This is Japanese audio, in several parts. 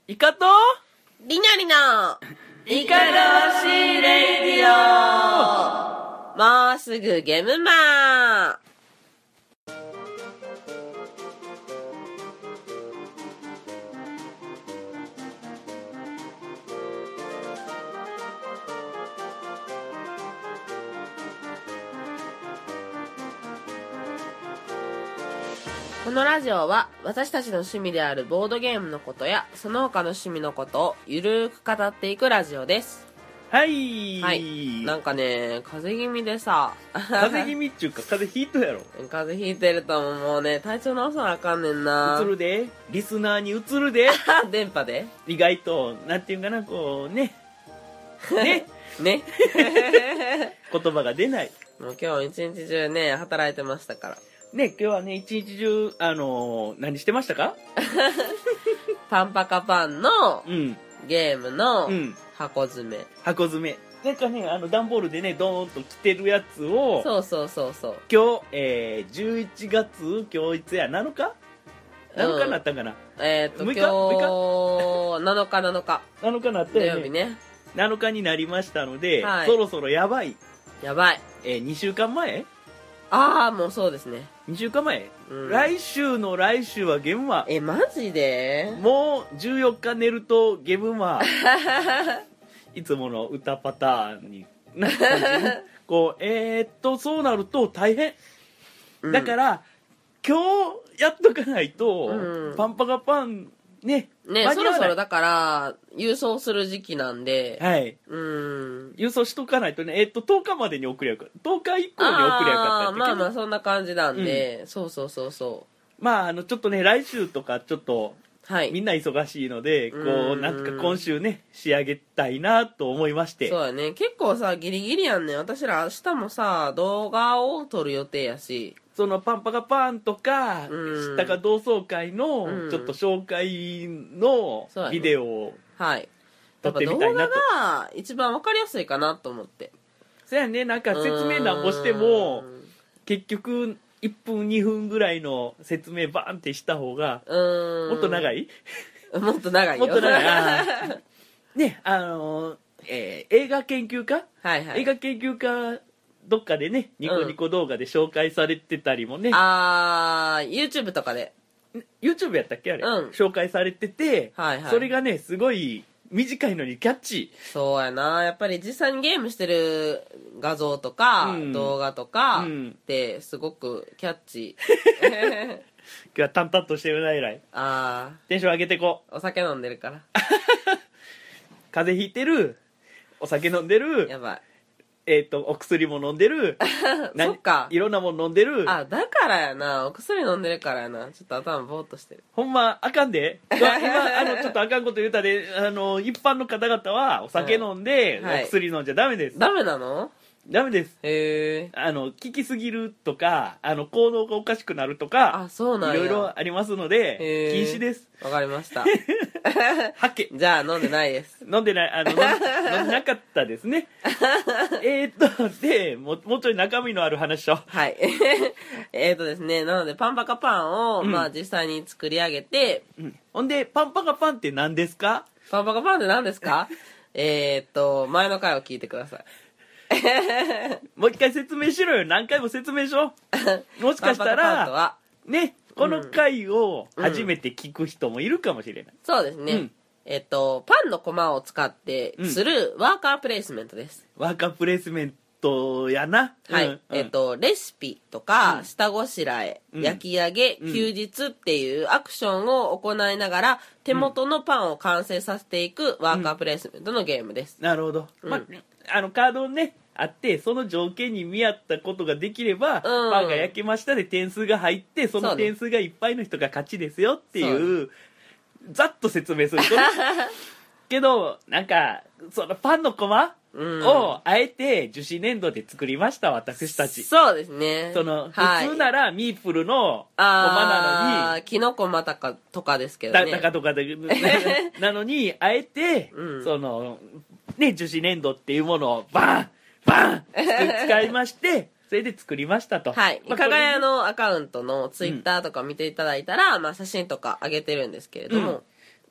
イカとりなりのイカロシレディオ。 もうすぐゲームマー。このラジオは私たちの趣味であるボードゲームのことやその他の趣味のことをゆるーく語っていくラジオです。 はいなんかね、風邪気味でさ風邪気味っちゅうか風邪ひいとやろ。 風邪ひいてるともうね、体調直さなあかんねんな。 映るで、リスナーに映るで電波で意外となんていうんかな、こうねねね言葉が出ない。 もう今日一日中ね働いてましたからね。今日はね一日中何してましたか？ パンパカパンのゲームの箱詰め、 箱詰めなんかね、段ボールでねドーンと来てるやつを、 そう今日、11月今日いつや、7日7日になったんかな、 今日 6日 7日 7日になった土よね。 曜日ね。 7日になりましたので、 はい、 そろそろやばい、2週間前、 ああもうそうですね、 2週間前、来週の来週はゲームママジでもう14日寝るとゲームマいつもの歌パターンになった感じね。こうそうなると大変、だから今日やっとかないと、パンパカパンねそろそろだから郵送する時期なんで、 はい、郵送しとかないとね、10日までに送りゃよかった、10日以降に送りゃよかったやったっけ。 まあそんな感じなんで、そうまあちょっとね来週とかちょっと、 はい、 みんな忙しいので、こうなんか今週ね仕上げたいなと思いまして。 そうやね、結構さギリギリやんね。私ら明日もさ動画を撮る予定やし、 そのパンパカパンとか、知ったか同窓会のちょっと紹介のビデオを撮ってみたいなと。 動画が一番わかりやすいかなと思って。 そうやね、なんか説明なんぼしても結局1分2分ぐらいの説明バーンってした方がもっと長いもっと長いよ。 もっと長いね、映画研究家、映画研究家どっかでねニコニコ動画で紹介されてたりもね、 YouTube とかで YouTube やったっけあれ、紹介されてて、それがねすごい短いのにキャッチー。そうやな、やっぱり実際にゲームしてる画像とか、動画とかってすごくキャッチー今日は淡々としてるな、えらい。テンション上げてこう。 お酒飲んでるから風邪ひいてる、お酒飲んでる、 やばい、 お薬も飲んでるそっか、 いろんなもん飲んでる。 だからやな、お薬飲んでるからやな、ちょっと頭ボーっとしてる。 ほんまあかんで今ちょっとあかんこと言うたで、一般の方々はお酒飲んで、お薬飲んじゃダメです。 ダメなの？ ダメです。 へえ。 効きすぎるとか行動がおかしくなるとか、 そうなんや、 いろいろありますので禁止です。 わかりましたはけ。 じゃあ飲んでないです。 飲んでない、飲んでなかったですねでもうちょい中身のある話を。 はいですね、なのでパンパカパンを、実際に作り上げて、 ほんでパンパカパンって何ですか？ パンパカパンって何ですか前の回を聞いてくださいもう一回説明しろよ。何回も説明しろもしかしたらね、この回を初めて聞く人もいるかもしれない。 そうですね、パンのコマを使ってするワーカープレイスメントです。 ワーカープレイスメントやな。 はい、レシピとか下ごしらえ、焼き上げ、休日っていうアクションを行いながら手元のパンを完成させていくワーカープレイスメントのゲームです。 なるほど、カードねあって、その条件に見合ったことができれば、パンが焼けましたで点数が入って、その点数がいっぱいの人が勝ちですよっていう、ざっと説明するとけどなんかそのパンのコマをあえて樹脂粘土で作りました、私たち。 そうですね。 普通ならミープルのコマなのに、 キノコマタカとかですけどね、 タカとかでなのにあえて、そのね樹脂粘土っていうものをバン使いましてそれで作りましたと。 はい。かがやのアカウントのツイッターとか見ていただいたら、写真とか上げてるんですけれども、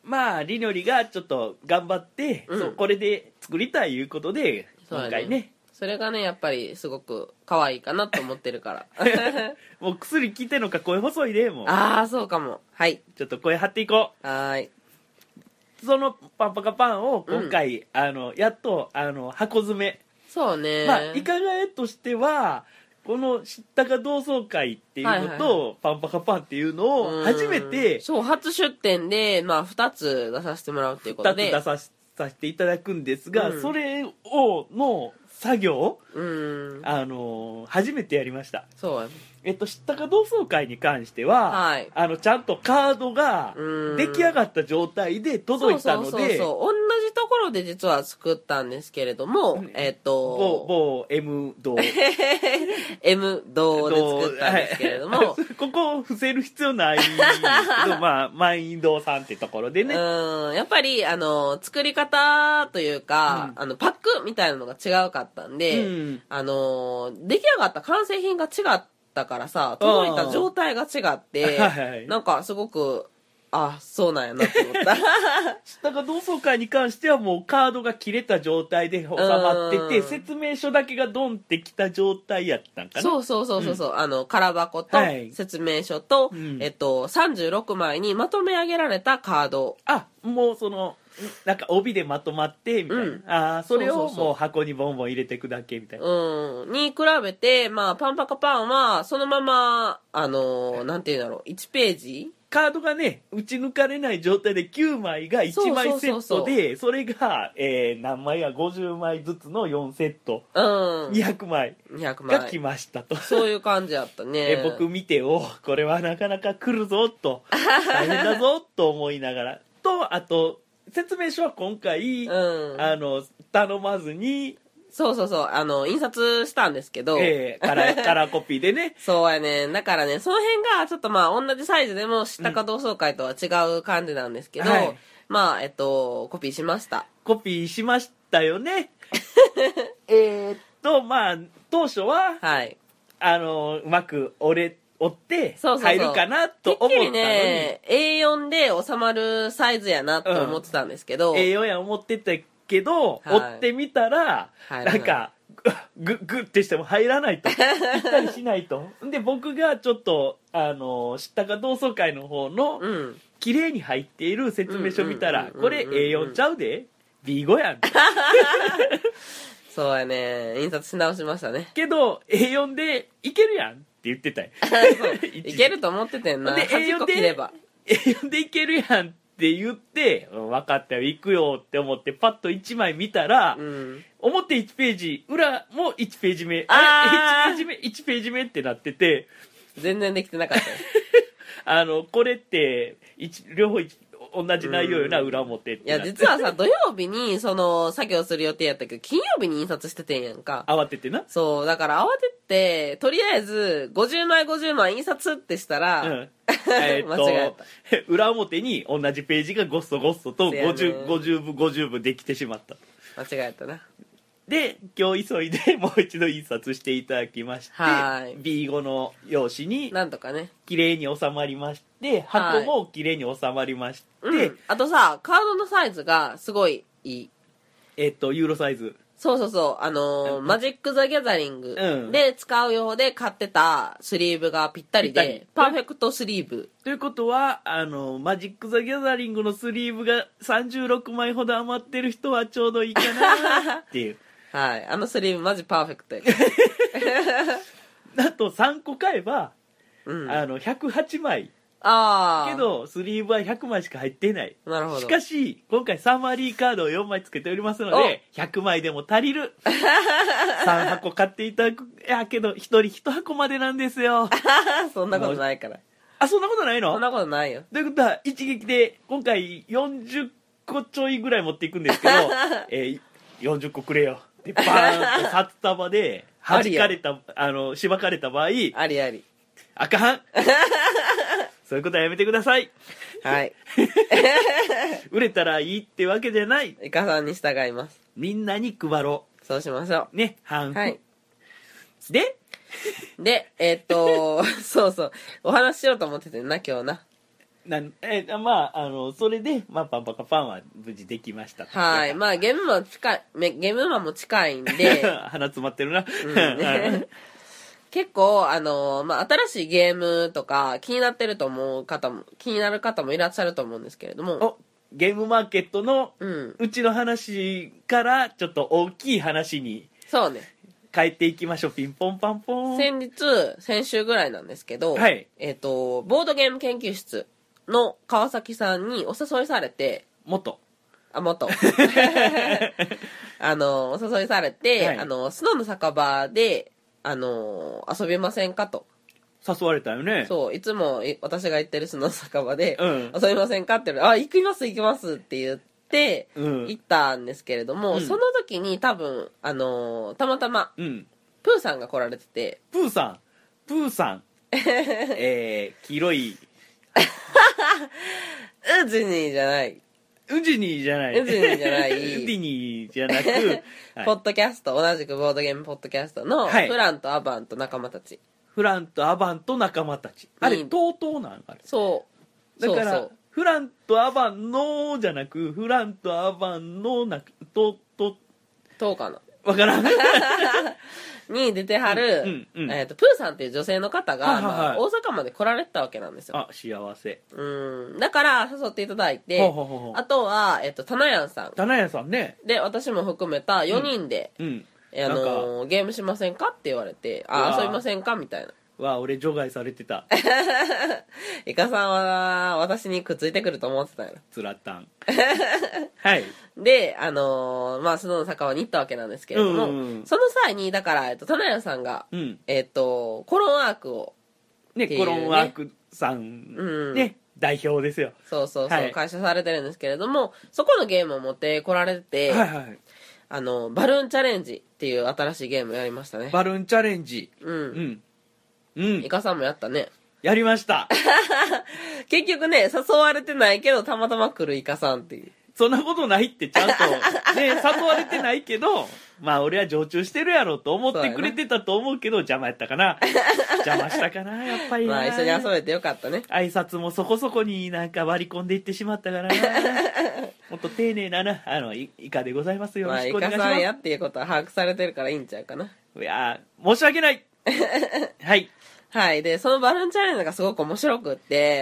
まありのりがちょっと頑張って、 うんこれで作りたいいうことでそうやね今回ねそれがねやっぱりすごく可愛いかなと思ってるからもう薬効いてんのか声細いでもうああそうかもはいちょっと声張っていこはーいうそのパンパカパンを今回、やっと箱詰め、 そうねまあいかがえとしてはこの知ったか同窓会っていうのと、 はいはいパンパカパンっていうのを初めてそう初出店で、まあ、2つ出させてもらうっていうこと 2つで出させていただくんですが、 うんそれの作業、 うん初めてやりました。 そうや知ったか同窓会に関しては、 はいちゃんとカードがうん出来上がった状態で届いたので、 そう同じところで実は作ったんですけれども、 某 M 堂 M 堂で作ったんですけれども、 はいここを伏せる必要ないけどまあ満員堂さんってところでね、 やっぱり作り方というか、パックみたいなのが違うかったんで、出来上がった完成品が違ったからさ届いた状態が違ってはいなんかすごくそうなんやなって思った知ったか同窓会に関してはもうカードが切れた状態で収まってて、説明書だけがドンってきた状態やったんかな。 そう空箱とはい説明書と、 うん 36枚にまとめ上げられたカードもうなんか帯でまとまってみたいな、それをもう箱にボンボン入れていくだけみたいな、 に比べて、まあ、パンパカパンはそのままなんていうんだろう1ページカードがね打ち抜かれない状態で9枚が1枚セットでそれが、何枚や50枚ずつの4セット、200枚が来ましたとそういう感じやったね僕見てこれはなかなか来るぞと大変だぞと思いながらとあと説明書は今回、頼まずに印刷したんですけど、 カラーコピーでねそうやねだからねその辺がちょっとまあ同じサイズでも知ったか同窓会とは違う感じなんですけど、まあコピーしましたよねまあ当初は、うまく折って入るかなと思ったのに、てっきりね A4 で収まるサイズやなと思ってたんですけど、 A4 や思ってたけど、折ってみたら、なんかグッてしても入らないとぴったりしないとで僕がちょっと知ったか同窓会の方の綺麗に入っている説明書見たらこれ A4 ちゃうで B5 やんそうやね印刷し直しましたねけど A4 でいけるやんって言ってたよいけると思っててんなで 8個切れば A4 でいけるやんって言って分かったよ行くよって思ってパッと1枚見たら、表1ページ裏も1ページ目1ページ目ってなってて全然できてなかったこれって両方同じ内容よな裏表っていや実はさ土曜日にその作業する予定やったけど金曜日に印刷しててんやんか慌ててなそうだから慌ててとりあえず50枚50枚印刷ってしたら、間違えた裏表に同じページがごっそごっそと50部50部できてしまった間違えたなで今日急いでもう一度印刷していただきまして B5 の用紙になんとかね綺麗に収まりまして箱も綺麗に収まりまして、 あとさカードのサイズがすごいいいユーロサイズそうマジック・ザ・ギャザリングで使う用で買ってたスリーブがぴったりでパーフェクトスリーブということはマジック・ザ・ギャザリングのスリーブが36枚ほど余ってる人はちょうどいいかなっていうはいスリーブマジパーフェクトやあと3個買えば、108枚けどスリーブは100枚しか入っていないなるほどしかし今回サマリーカードを4枚つけておりますので100枚でも足りる3箱買っていただくけど1人1箱までなんですよそんなことないからそんなことないのそんなことないよということは一撃で今回40個ちょいぐらい持っていくんですけど、40個くれよでバーンと札束で弾かれたしばかれた場合ありありあかんそういうことはやめてくださいはい売れたらいいってわけじゃないイカさんに従いますみんなに配ろそうしましょうね半分、 でそうお話ししようと思っててんな今日なまあそれで、まあ、パンパカパンは無事できましたと。 はい。まあゲームマンも近いんで鼻詰まってるな、 ね結構まあ新しいゲームとか気になる方もいらっしゃると思うんですけれども、 おゲームマーケットのうんうちの話からちょっと大きい話にそうね、 変えていきましょう。ピンポンパンポン。 先週ぐらいなんですけど、 はいボードゲーム研究室の川崎さんにお誘いされて、 元お誘いされて、 はい、 スノーの酒場で遊びませんかと。 誘われたよね。 そう、いつも私が行ってるスノーの酒場で、 うん遊びませんかって言うの、あ、行きますって言って、 うん行ったんですけれども、 うんその時に多分、たまたま、 うんプーさんが来られてて、 プーさん黄色いウジニーじゃない。 ウジニーじゃないウジニーじゃないウディニーじゃなく、はいポッドキャスト、同じくボードゲームポッドキャストの、 はいフランとアバンと仲間たち。 フランとアバンと仲間たち。あれ、 うんとうとうなんあれ。 そう。 だからそうフランとアバンのじゃなく、フランとアバンのそうかな。 わからん。 に出てはる、 うんうんプーさんっていう女性の方が、 はいはいはいまあ大阪まで来られてたわけなんですよ。 あ、幸せ。 だから誘っていただいて、 ほうほうほうほうあとは、タナヤンさん。 棚屋さんね。 で、私も含めた4人で、 うん。 ゲームしませんかって言われて、 うわ遊びませんかみたいな。 わ、俺除外されてた。 イカさんは私にくっついてくると思ってたよ。 つらったん。はい。 で、まあ、スノーの酒場に行ったわけなんですけれども、 うんうんうんその際に、だから、タナヤンさんが、 うん。 コロンアークを、 ね、 っていうねコロンワークさん、 うんね、代表ですよ。 そうそうそう、 はい開催されてるんですけれども、そこのゲームを持って来られてて、 はいはい。 バルーンチャレンジっていう新しいゲームやりましたね。 バルーンチャレンジ。 うん。 うん。うんイ。カさんもやったね。 やりました。 結局ね、誘われてないけど、たまたま来るイカさんっていう。 そんなことないってちゃんと、ね、誘われてないけど、まあ俺は常駐してるやろと思ってくれてたと思うけど、邪魔やったかな。邪魔したかな、やっぱりな。 まあ、一緒に遊べてよかったね。 挨拶もそこそこになんか割り込んでいってしまったからな。もっと丁寧なな、イカでございますよ。よまあ、イろしくお願いします。 カさんやっていうことは把握されてるからいいんちゃうかな。 いやー、申し訳ない。はい。 はい。で、そのバルーンチャレンジがすごく面白くって、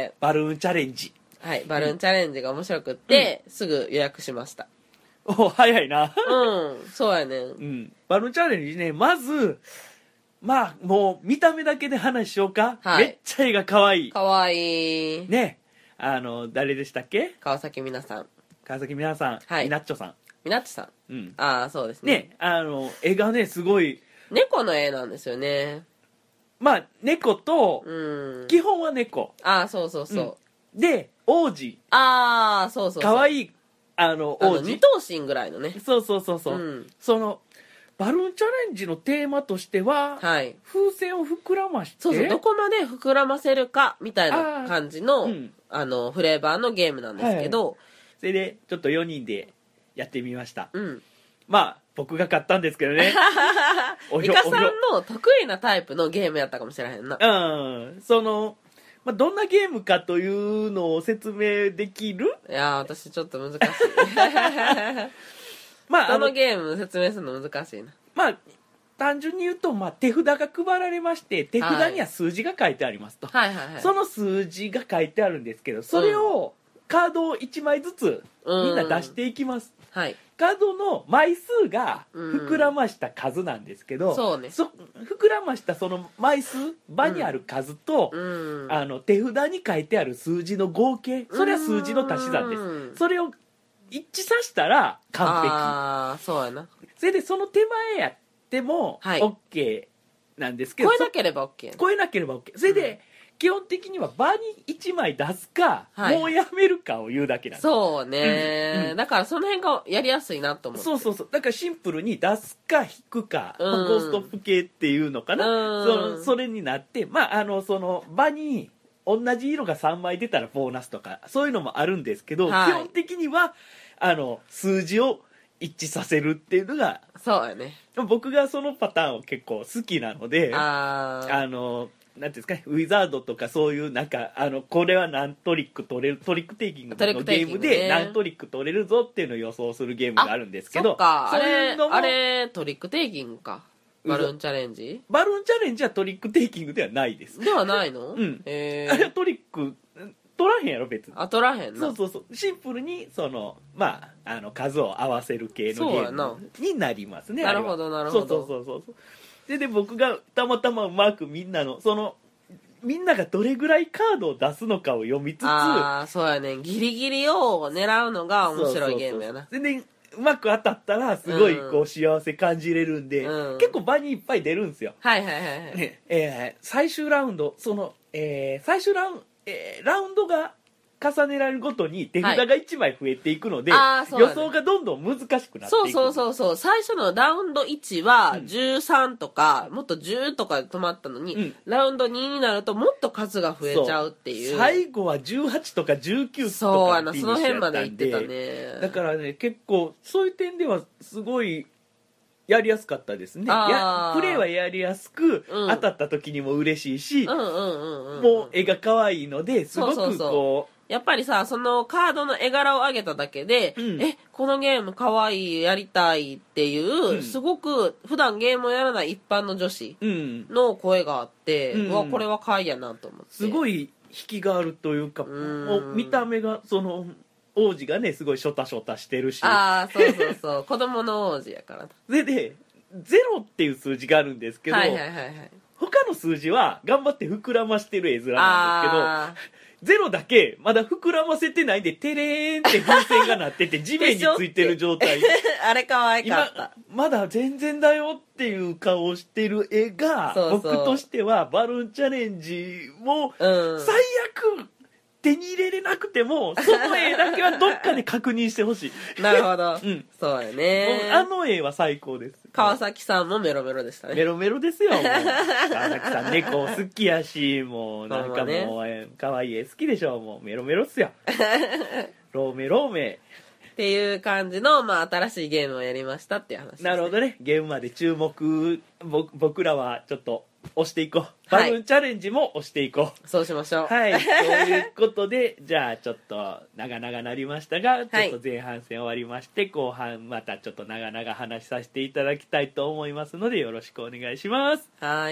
バルーンチャレンジ。 はい。バルーンチャレンジが面白くって、すぐ予約しました。 お、早いな。 そうやねうん。バルーンチャレンジね、まず、まあ、もう、見た目だけで話しようか。 はいめっちゃ絵が可愛い。 かわいい。 ね。誰でしたっけ？ 川崎みなさん。 川崎みなさん。 はいみなっちょさん。 みなっちさん。 うん。 ああ、そうですね。 ね、絵がね、すごい、 猫の絵なんですよね。 まあ、猫と、 うん。 基本は猫。 ああ、そうそうそう。 で、王子。 ああ、そうそうそう。 可愛い、王子。 二頭身ぐらいのね。 そうそうそうそう。 うんその、バルーンチャレンジのテーマとしては、 はい。 風船を膨らまして、 そうそう、どこまで膨らませるか、みたいな感じの、 うんフレーバーのゲームなんですけど、 それで、ちょっと4人でやってみました。 うん。 まあ、僕が買ったんですけどね。 イカさんの得意なタイプのゲームやったかもしれへんな。 まあ、どんなゲームかというのを説明できる？ いやー、私ちょっと難しい。 まあ、 どのゲーム説明するの難しいな。 まあ、単純に言うと、まあ、手札が配られまして、手札には数字が書いてありますと。 はいはいはい。 その数字が書いてあるんですけど、それをカードを1枚ずつみんな出していきます。 はい。 カードの枚数が膨らました数なんですけど、 そうね。 膨らましたその枚数、場にある数と、手札に書いてある数字の合計、それは数字の足し算です。それを一致させたら完璧。 ああ、そうやな。 それでその手前やってもはい OK なんですけど、 超えなければ OK。 超えなければ OK。それで、基本的には場に1枚出すか、 はいもうやめるかを言うだけなんです。 そうね、 うんだからその辺がやりやすいなと思って。 そうそうそう。だからシンプルに出すか引くか、まあうんゴーストップ系っていうのかな。それになって、まあ、その場に同じ色が3枚出たらボーナスとか、そういうのもあるんですけど、 はい基本的には、数字を一致させるっていうのが、 そうやね。 僕がそのパターンを結構好きなので、 ああ。 なんていうんですかね、ウィザードとかそういうなんかこれは何トリック取れる、トリックテイキングのゲームで何トリック取れるぞっていうのを予想するゲームがあるんですけど、 そっか、 そういうのもあれトリックテイキングか、バルーンチャレンジバルーンチャレンジはトリックテイキングではないです。 ではないの？ うんあれはへトリック取らへんやろ別に。 あ、取らへんな。 そうそうそう、シンプルにその数を合わせる系のゲームになりますね。 なるほどなるほど。 そうで僕がたまたまうまくみんながどれぐらいカードを出すのかを読みつつ、 ああ、そうやね、ギリギリを狙うのが面白いゲームやな。 全然うまく当たったらすごいこう幸せ感じれるんで、結構場にいっぱい出るんですよ。 はいはいはいはい、 ね最終ラウンド最終ラウンドが重ねられるごとに手札が1枚増えていくので、予想がどんどん難しくなっていく。 そう最初のラウンド1は13とか、もっと10とかで止まったのに、ラウンド2になるともっと数が増えちゃうっていう。 最後は18とか19とかそうやな、その辺まで行ってたね。 だからね、結構そういう点ではすごいやりやすかったですね。プレイはやりやすく、当たった時にも嬉しいし、もう絵が可愛いのですごくこう、 やっぱりさ、そのカードの絵柄を上げただけで、このゲームかわいい、やりたいっていう、すごく普段ゲームをやらない一般の女子の声があって、うわ、これは買いやなと思って。 すごい引きがあるというか、見た目が、王子がね、すごいショタショタしてるし。 そう、子供の王子やから。 で、0っていう数字があるんですけど、他の数字は頑張って膨らましてる絵面なんですけど、ゼロだけまだ膨らませてないんでテレーンって風船がなってて地面についてる状態あれ可愛かった。 まだ全然だよっていう顔をしてる絵が、僕としてはバルーンチャレンジも最悪手に入れれなくてもその絵だけはどっかで確認してほしい。 なるほど、そうやね。 絵は最高です。 川崎さんもメロメロでしたね。 メロメロですよ。もう川崎さん猫好きやし、もうなんかもう可愛い絵好きでしょ。もうメロメロっすよ。ローメっていう感じの、新しいゲームをやりましたっていう話です、ね。 なるほどね。ゲームまで注目、僕らはちょっと押していこう。バルーンチャレンジも押していこう。そうしましょう。 はい。そういうことで、じゃあちょっと長々なりましたが、ちょっと前半戦終わりまして、後半またちょっと長々話させていただきたいと思いますので、よろしくお願いします。 はい。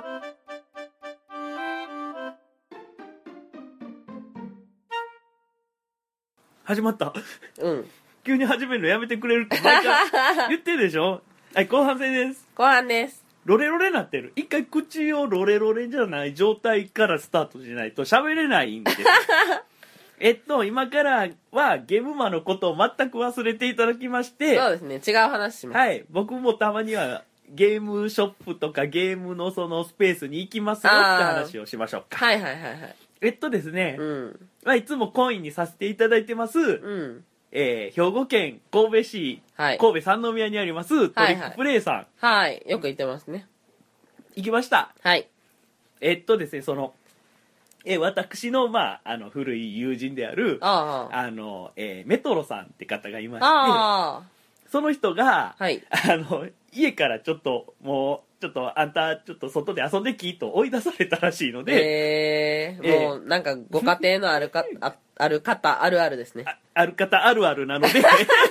始まった。急に始めるのやめてくれるって毎回言ってるでしょ。はい、後半戦です。 後半です。 ロレロレなってる。一回口をロレロレじゃない状態からスタートしないと喋れないんです今からはゲームマのことを全く忘れていただきまして、 そうですね、違う話します。 はい、僕もたまにはゲームショップとかゲームのそのスペースに行きますよって話をしましょうか。 はい。 ですね、いつもコインにさせていただいてます、兵庫県神戸市、神戸三宮にありますトリックプレイさん。 はい、よく行ってますね。 行きました。 はい。 ですね、私の、古い友人である、メトロさんって方がいまして、その人が、家からちょっと、もう、ちょっとあんた、ちょっと外で遊んできと追い出されたらしいので、 もう、なんか、ご家庭のある方、あるあるですね。 ある方あるあるなので、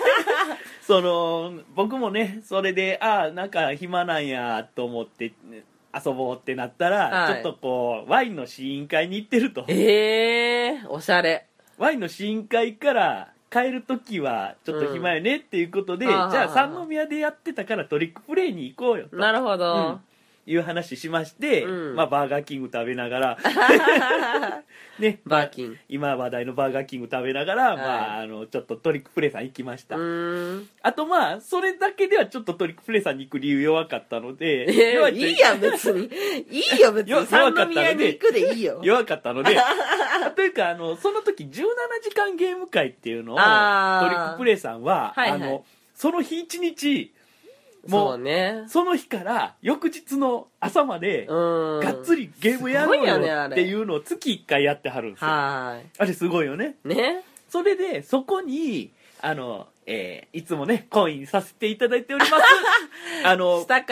僕もね、それで、なんか暇なんやと思って、遊ぼうってなったら、ちょっとこうワインの試飲会に行ってると。 おしゃれ。 ワインの試飲会から帰るときはちょっと暇やねっていうことで、じゃあ三宮でやってたからトリックプレイに行こうよと。 なるほど。 いう話しまして、バーガーキング食べながらね、 バーキン今話題のバーガーキング食べながら、ちょっとトリックプレイさん行きました。あとそれだけではちょっとトリックプレイさんに行く理由弱かったので、 いいや別にいいよ別に三宮に行くでいいよ。 弱かったのでというかその時17時間ゲーム会っていうのをトリックプレイさんは、その日一日もうね、その日から翌日の朝までがっつりゲームやろうよっていうのを月1回やってはるんですよ。あれすごいよね。それでそこにいつもねコインさせていただいております下から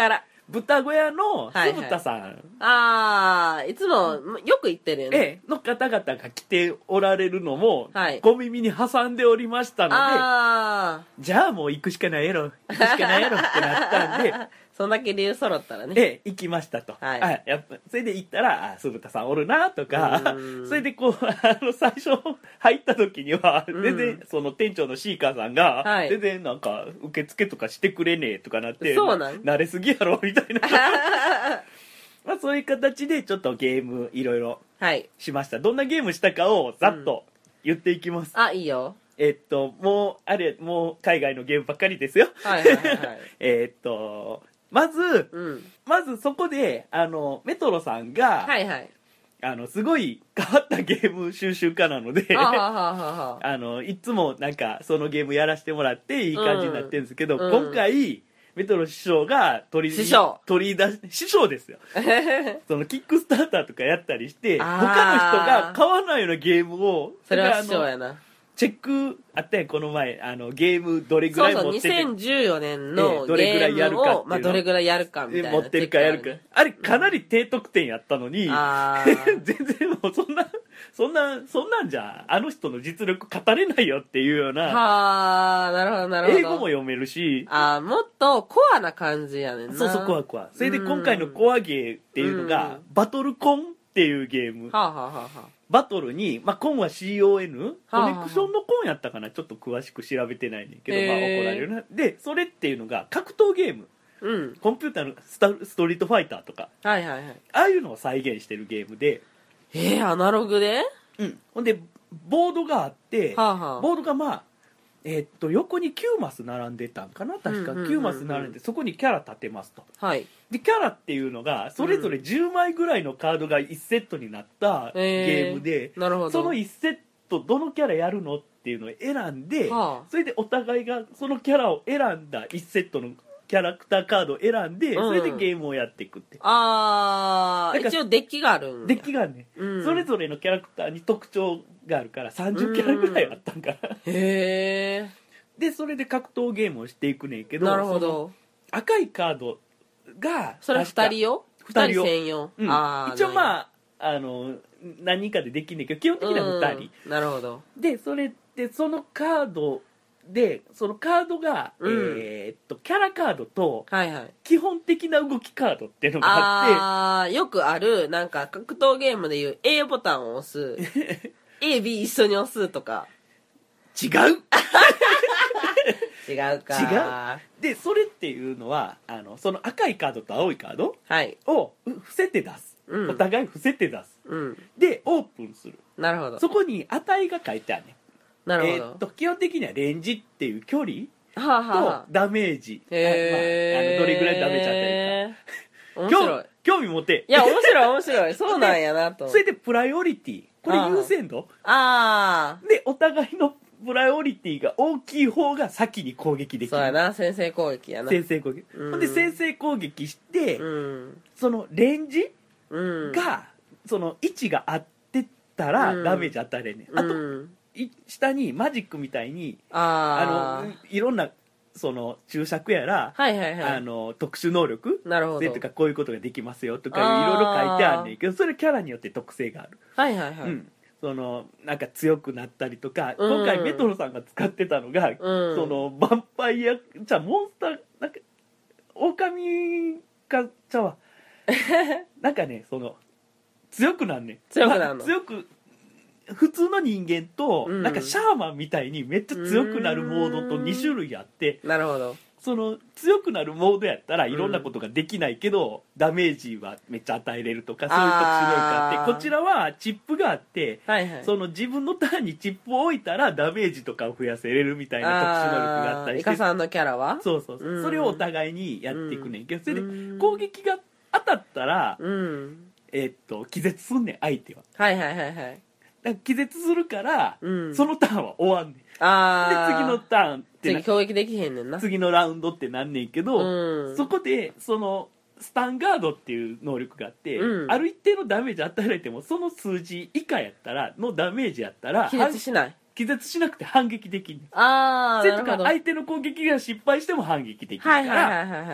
豚小屋のはい酢豚さん、 いつもよく言ってるよね。 の方々が来ておられるのも、 はい小耳に挟んでおりましたので、じゃあもう行くしかないやろってなったんでそんだけ理由揃ったらね。 行きましたと、 はいやっぱそれで行ったら酢豚さんおるなとか、それでこう最初入った時には全然その店長のシーカーさんが、 はい全然なんか受付とかしてくれねえとかなって、 そうなん慣れすぎやろみたいなまあそういう形でちょっとゲームいろいろはい。 しました。どんなゲームしたかをざっと言っていきます、 いいよ。 もう海外のゲームばっかりですよはいはいはいはい。 まずうん。 そこでメトロさんが、 はいはい。 すごい変わったゲーム収集家なのではあはあはあはあ。 いつもなんかそのゲームやらせてもらっていい感じになってるんですけど、 うん今回メトロ師匠が師匠師匠ですよそのキックスターターとかやったりして他あーの人が買わないようなゲームをそれは師だから匠やな。 チェックあったやんこの前ゲームどれぐらいそうそう、 持ってて 2014年のどれぐらいやるかっていうのゲームをどれぐらいやるかみたいな。 持ってるかやるかあれかなり低得点やったのに、 ー全然もうそんなんじゃあの人の実力語れないよっていうようなはあ、なるほどなるほど。 英語も読めるしもっとコアな感じやねんな。 そうコアそれで今回のコアゲーっていうのがバトルコンっていうゲームはあはあはあはあ。 バトルに、コンは CON はあコネクションのコンやったかなちょっと詳しく調べてないねんけど、怒られるなでそれっていうのが格闘ゲームうん。 コンピューターのストリートファイターとかはいはいはい。 ああいうのを再現してるゲームで、 アナログでほんでボードがあって、 はあはあ。 ボードが横に9マス並んでたんかな確か、 うんうんうんうん 9マス並んでそこにキャラ立てますとはい。 でキャラっていうのがそれぞれ10枚ぐらいのカードが1セットになったゲームで、 なるほど。 その1セットどのキャラやるのっていうのを選んで、 はあそれでお互いがそのキャラを選んだ1セットのキャラクターカードを選んで、それでゲームをやっていくってだから一応デッキがあるんだ。 デッキがね、それぞれのキャラクターに特徴があるから30キャラぐらいあったんかな、 へえ。 でそれで格闘ゲームをしていくねんけどなるほそのど。 赤いカードがそれ2人よ 2人を専用。 うん一応何人かでできんねんけど基本的には2人、 なるほど。 でそれでそのカードでそのカードが、キャラカードとはいはい。 基本的な動きカードっていうのがあってよくある、なんか格闘ゲームでいう A ボタンを押す。A、B 一緒に押すとか。 違う違うか。 でそれっていうのはその赤いカードと青いカードはい。 を伏せて出す、 うんお互い伏せて出すうん。 でオープンするなるほど。 そこに値が書いてあるねなるほど。 基本的にはレンジっていう距離はあはあはとダメージ、 へー。 どれぐらいダメージ与えるか面白い。 興味持ていや、面白い面白い。そうなんやなと。 それでプライオリティこれ優先度あでお互いのプライオリティが大きい方が先に攻撃できるそうやな、先制攻撃やな。 先制攻撃、 うんほんで先制攻撃して、 うん。 そのレンジうん。 が、その位置が合ってたらうんダメージ与えれんねん、あとうん。 下にマジックみたいにあいろんなその注釈やら、 はいはいはい。 特殊能力なるほど。 でとかこういうことができますよとかいろいろ書いてあるねんけどそれキャラによって特性がある、 はいはいはい。 うんそのなんか強くなったりとか、 うん今回メトロさんが使ってたのが、そのヴァンパイアじゃあモンスターなんか狼かちゃうわなんかねその強くなんねん強くなんの強く普通の人間と、 うんなんかシャーマンみたいにめっちゃ強くなるモードと2種類あってなるほど。 その強くなるモードやったらいろんなことができないけど、ダメージはめっちゃ与えれるとかそういう特殊能力があってこちらはチップがあってはいはい。 その自分のターンにチップを置いたらダメージとかを増やせれるみたいな特殊能力があったりしてイカさんのキャラはそうそうそう、 うんそれをお互いにやっていくねんけどそれでうん攻撃が当たったら、 うん。 気絶すんねん相手ははいはいはいはい。 だから気絶するから、 うんそのターンは終わんねんで次のターンって次攻撃できへんねんな。 次のラウンドってなんねんけど、 うんそこでそのスタンガードっていう能力があって、 うんある一定のダメージ与えられてもその数字以下やったらのダメージやったら気絶しない。 気絶しなくて反撃できんねんそれとかそれとか相手の攻撃が失敗しても反撃できるかはいら、 はいはいはいはい。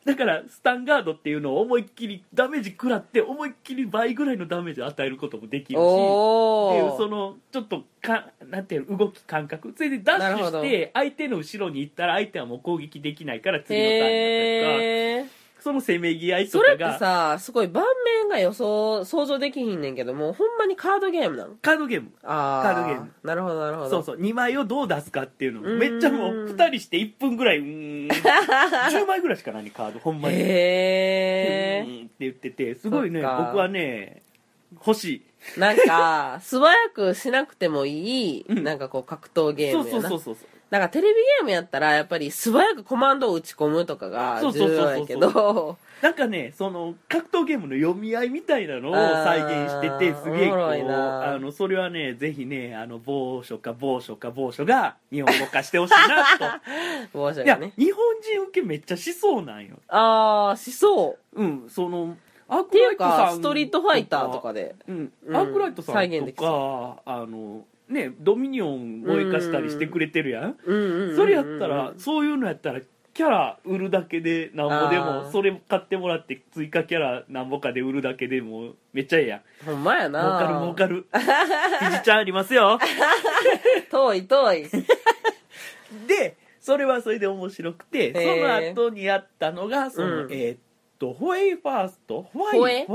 だからスタンガードっていうのを思いっきりダメージ食らって思いっきり倍ぐらいのダメージを与えることもできるしっていうそのちょっとなんていうの動き感覚それでダッシュして相手の後ろに行ったら相手はもう攻撃できないから次のターンになったりとかそのせめぎ合いとかがそれってさすごい盤面が想像できひんねんけどもほんまにカードゲームなの？ カードゲームカードゲームなるほどなるほどそう2枚をどう出すかっていうのめっちゃもう2人して1分ぐらい10枚ぐらいしかないねカードほんまにへって言っててすごいね僕はね欲しいなんか素早くしなくてもいい、なんかこう格闘ゲームやなそうなんかテレビゲームやったらやっぱり素早くコマンドを打ち込むとかが重要やけどなんかねその格闘ゲームの読み合いみたいなのを再現しててすげえこうそれはねぜひね某所が日本語化してほしいなと某所がねいや日本人受けめっちゃしそうなんよしそうそのっていうかストリートファイターとかでアークライトさんとかねドミニオンを生かしたりしてくれてるやんそれやったらそういうのやったらキャラ売るだけでなんぼでもそれ買ってもらって追加キャラなんぼかで売るだけでもめっちゃええやんほんまやな儲かるひじちゃんありますよ遠いでそれはそれで面白くてその後にやったのがそのホエイファーストホワイ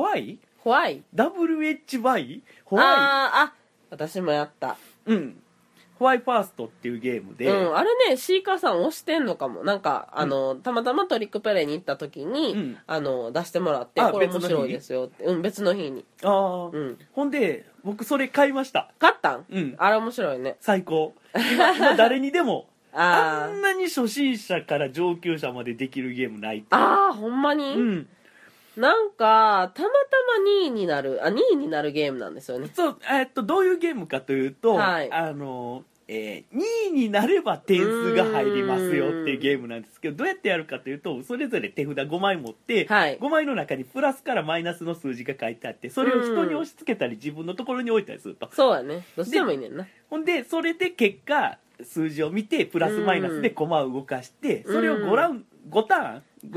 WHY ホワイ私もやったホワイファーストっていうゲームであれねシーカーさん押してんのかもなんかたまたまトリックプレイに行った時に出してもらってこれ面白いですよって別の日にほんで僕それ買いました買ったんあれ面白いね最高今誰にでもあんなに初心者から上級者までできるゲームないってほんまになんかたまたま2位になるゲームなんですよねそうどういうゲームかというと2位になれば点数が入りますよっていうゲームなんですけどどうやってやるかというとそれぞれ手札5枚持って、5枚の中にプラスからマイナスの数字が書いてあってそれを人に押し付けたり自分のところに置いたりするとそうやねどっちでもいいねんなほんでそれで結果数字を見てプラスマイナスでコマを動かしてそれを5ターン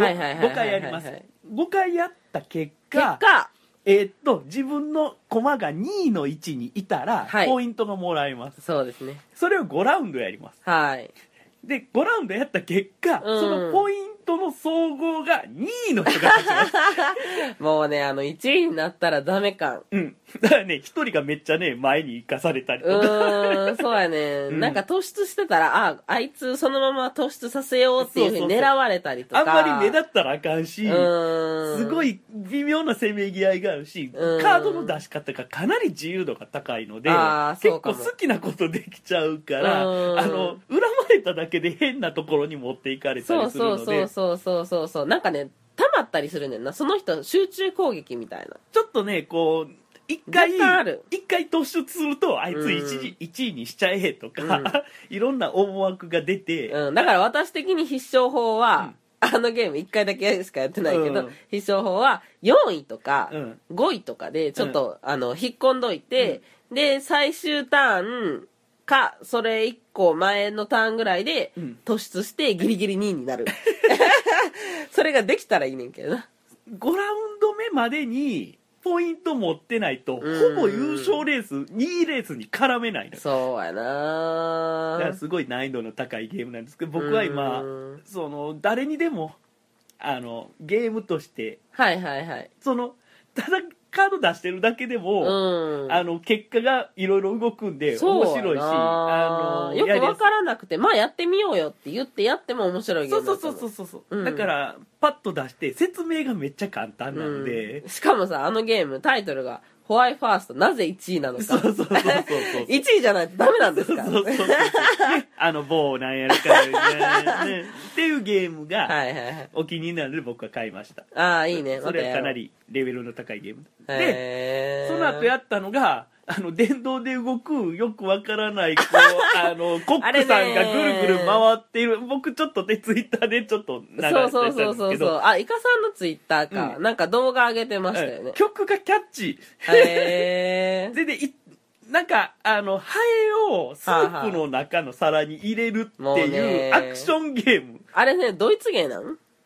5回やります5回やった結果自分のコマが2位の位置にいたらポイントがもらえますそうですねそれを5ラウンドやりますで5ラウンドやった結果そのポイントの総合が2位の人が勝ちますもうね1位になったらダメ感だからね1人がめっちゃね前に生かされたりとかそうやねなんか突出してたらあいつそのまま突出させようっていうふうに狙われたりとかあんまり目立ったらあかんしすごい微妙なせめぎ合いがあるしカードの出し方がかなり自由度が高いので結構好きなことできちゃうから恨まれただけで変なところに持っていかれたりするのでそうなんかね溜まったりするねんなその人集中攻撃みたいなちょっとねこう一回突出するとあいつ1位にしちゃえとか、いろんな思惑が出て、 だから私的に必勝法は、あのゲーム1回だけしかやってないけど、必勝法は4位とか5位とかでちょっと、引っ込んどいて、で最終ターンかそれ1個前のターンぐらいで突出してギリギリ2位になるそれができたらいいねんけどな 5ラウンド目までにポイント持ってないとほぼ優勝レース2位レースに絡めないの。 そうやな。 だからすごい難易度の高いゲームなんですけど僕は今その誰にでもゲームとしてそのただカード出してるだけでも、結果がいろいろ動くんで面白いしよく分からなくてまあやってみようよって言ってやっても面白いゲームだと思う。 そう、だからパッと出して説明がめっちゃ簡単なので、 しかもさあのゲームタイトルがホワイファーストなぜ1位なのか1位じゃないとダメなんですか某なんやらかねっていうゲームがお気に入りなので僕は買いました。 ああいいね。 それはかなりレベルの高いゲームで、その後やったのが電動で動くよくわからないコックさんがぐるぐる回っている僕ちょっとねツイッターでちょっと流してたんですけどイカさんのツイッターか、なんか動画上げてましたよね。 曲がキャッチでなんかハエをスープの中の皿に入れるっていうアクションゲーム。 あれねドイツ芸なん？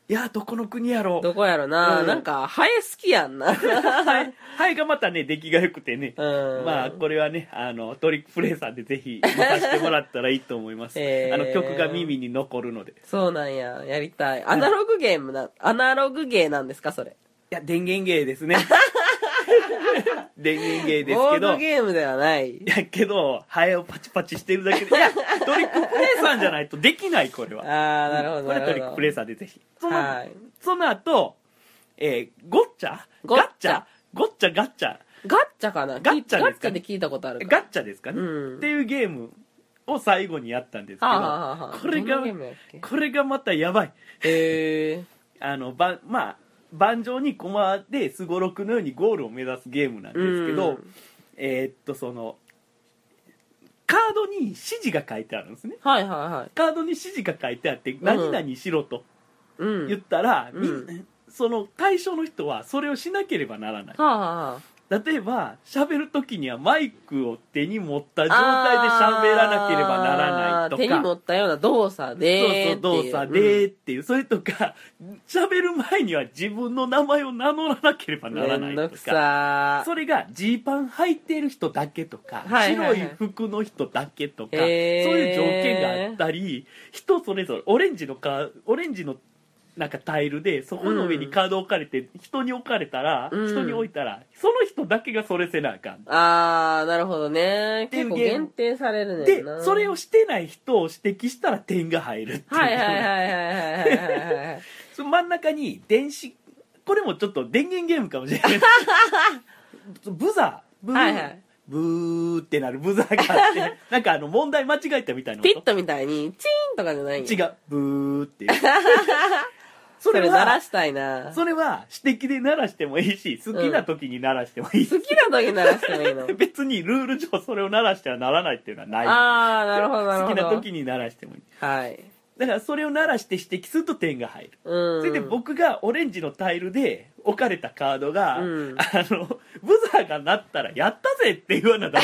いやどこの国やろう。 どこやろな、 うんなんかハエ好きやんな。 ハエがまたね出来が良くてね、 うんまあこれはねトリックプレイさんでぜひ見させてもらったらいいと思います、曲が耳に残るので。 そうなんや、やりたい。アナログゲーなんですかそれ。 いや電源ゲーですね。電源ゲーですボーけど、 ドゲームではない。 いやけどハエをパチパチしてるだけで、いやトリックプレイさんじゃないとできない、これは。 ああ、なるほどこれなるほど。 トリックプレイさんでぜひ。 はいその後、ゴッチャゴッチャゴッチャガッチャガッチャかな。 ガッチャですかねガッチャで聞いたことあるか。 ガッチャですかね、 うんっていうゲームを最後にやったんですけど、 はあはあはあこれがどんなゲームやっけ。 これがまたやばい。 へえ。 まあ盤上に駒ですごろくのようにゴールを目指すゲームなんですけど、そのカードに指示が書いてあるんですね。 はいはいはい。 カードに指示が書いてあって何々しろとうん。 言ったら、 うんその対象の人はそれをしなければならない。 はあはあ。 例えば喋る時にはマイクを手に持った状態で喋らなければならないとか、 手に持ったような動作でそう動作でっていう、それとか喋る前には自分の名前を名乗らなければならないとめんどくさか、それがジーパン履いてる人だけとか、 はいはいはい白い服の人だけとか、そうへーいう条件があったり、人それぞれオレンジのなんかタイルでそこの上にカード置かれて、人に置かれたら、 うん人に置いたらその人だけがそれせなあかん。 あー、なるほどね。 ていう結構限定されるねでんな。 それをしてない人を指摘したら点が入るっていう、 はいはいはいはいはいはいはい。 その真ん中にこれもちょっと電源ゲームかもしれないブザーブー、 はいはいブーってなるブザーがあってなんか問題間違えたみたいな音ピットみたいに、チーンとかじゃないんや。 違うブーっていうそれ鳴らはしたいな。 それは指摘で鳴らしてもいいし好きな時に鳴らしてもいいし、 好きな時鳴らしてもいいの。 別にルール上それを鳴らしてはならないっていうのはない。 あー、なるほどなるほど。 好きな時に鳴らしてもいい。 はい。 だからそれを鳴らして指摘すると点が入る。 うん。 それで僕がオレンジのタイルで置かれたカードが、 うんブザーが鳴ったらやったぜって言わなダメ。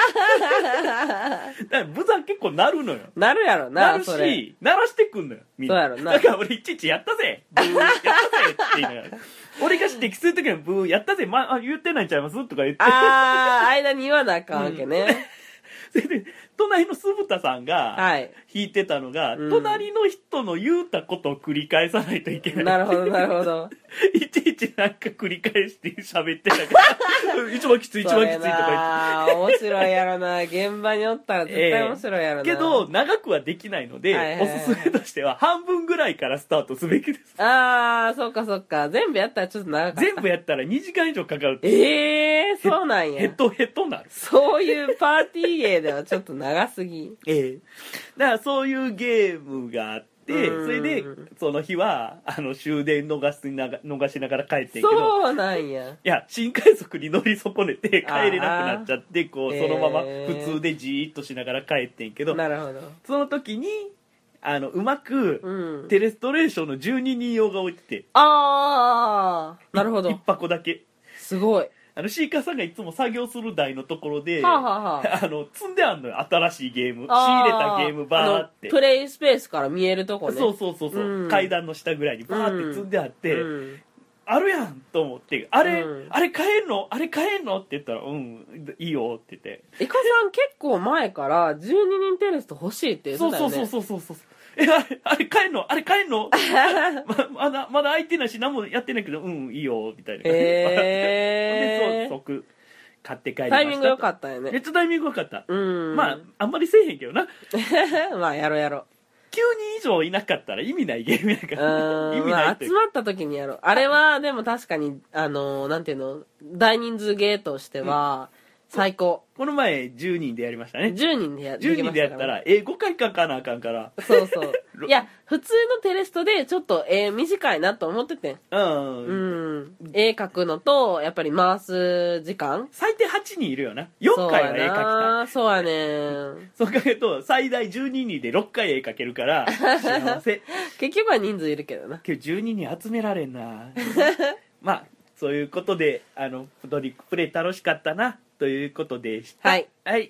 だからブザー結構鳴るのよ。 なるやろな、 鳴るそれ。 し、鳴らしてくんのよ。みんな。 そうやろなだから俺いちいちやったぜブーやったぜって言いながら。俺が指摘するときはブーやったぜ、言ってないんちゃいますとか言って。 あー、間に言わなあかんわけね。 それで、隣の酢豚さんがはい。 弾いてたのが、 うん隣の人の言うたことを繰り返さないといけない。 なるほどなるほど。 いちいちなんか繰り返して喋ってたから一番きつい一番きついとか言ってあー、面白いやろな。現場におったら絶対面白いやろな。 けど長くはできないので、 はいはいはいおすすめとしては半分ぐらいからスタートすべきですあー、そっかそっか。全部やったらちょっと長かった。 全部やったら2時間以上かかる。 そうなんや。 ヘトヘトなる。 そういうパーティーゲーではちょっと長すぎ。 だからそういうゲームがあってうんそれでその日は終電逃しながら帰ってんけど、 そうなんや。 いや新快速に乗り損ねて帰れなくなっちゃってこうそのままへー普通でじーっとしながら帰ってんけど、 なるほど。 その時にうまく、 うん。 テレストレーションの12人用が置いててあー、なるほど 1。箱だけすごい。 シーカーさんがいつも作業する台のところで、 はあ、はあはあ、 積んであんのよ新しいゲーム仕あ入れたゲームバーってプレイスペースから見えるとこね。 そうそうそうそう、 うん階段の下ぐらいにバーって積んであって、 うんあるやんと思ってあれ、 うんあれ買えんのあれ買えんのって言ったらうんいいよって言ってイカさん結構前から12人テレスト欲しいって言ってたよね。 そうあれ買えんのあれ買えんのまだ空いてないし何もやってないけどうんいいよみたいなで即買って帰りました。 タイミング良かったよね。 めっちゃタイミング良かった、 うん。 まああんまりせえへんけどなまあやろうやろう。 9人以上いなかったら意味ないゲームやから意味ないまあっていう集まった時にやろう。あれはでも確かになんていうの、大人数ゲーとしては最高。 この前10人でやりましたね。 10人でや 10人でやったら5回書かなあかんからそうそう。いや普通のテレストでちょっと短いなと思ってて、 うん絵描くのとやっぱり回す時間、 最低8人いるよな。4回は絵描きたい。 そうやね。 そうかけると最大12人で6回絵描けるから幸せ。 結局は人数いるけどな。 今日12人集められんなまあそういうことでドリックプレイ楽しかったなということでした。 はいはい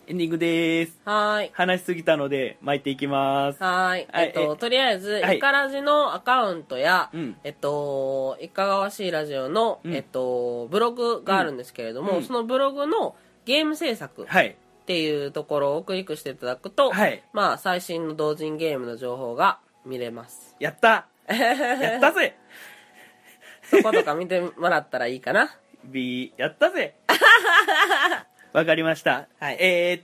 エンディングです。 はーい。 話しすぎたので巻いていきます。 はーい。とりあえず、イカラジのアカウントや、いかがわしいラジオの、ブログがあるんですけれども、そのブログのゲーム制作っていうところをクリックしていただくと、まあ、最新の同人ゲームの情報が見れます。 やったやったぜそことか見てもらったらいいかな。 やったぜわかりました。 はい。 ゲ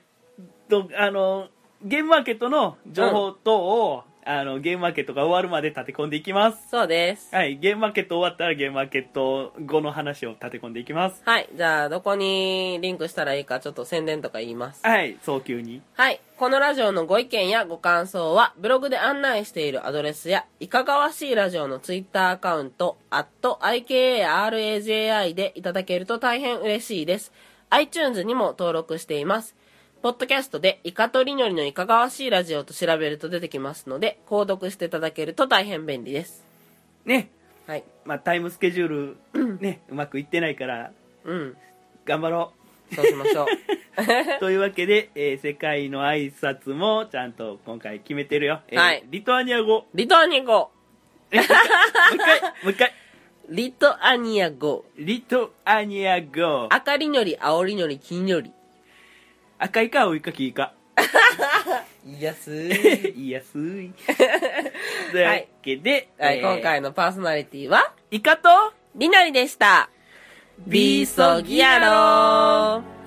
ームマーケットの情報等を、ゲームマーケットが終わるまで立て込んでいきます。 そうです。 はい。ゲームマーケット終わったらゲームマーケット後の話を立て込んでいきます。 はい。じゃあ、どこにリンクしたらいいかちょっと宣伝とか言います。 はい。早急に。 はい。このラジオのご意見やご感想は、ブログで案内しているアドレスや、いかがわしいラジオのツイッターアカウント、@IKARAJI でいただけると大変嬉しいです。iTunes にも登録しています。ポッドキャストでイカとりのりのいかがわしいラジオと調べると出てきますので、購読していただけると大変便利です。 ね。 はい。 まあ、タイムスケジュール、ね、うまくいってないから、頑張ろう。そうしましょう。 というわけで、世界の挨拶もちゃんと今回決めてるよ。 はい。 リトアニア語。 リトアニア語。 もう一回。 リトアニア語。 リトアニア語。 赤りのり、青りのり、黄のり。 赤いか青いか黄いか。 言いやすい。 言いやすい。というわけで、 はい、今回のパーソナリティは、 イカとりのりでした。ビーソギやろー。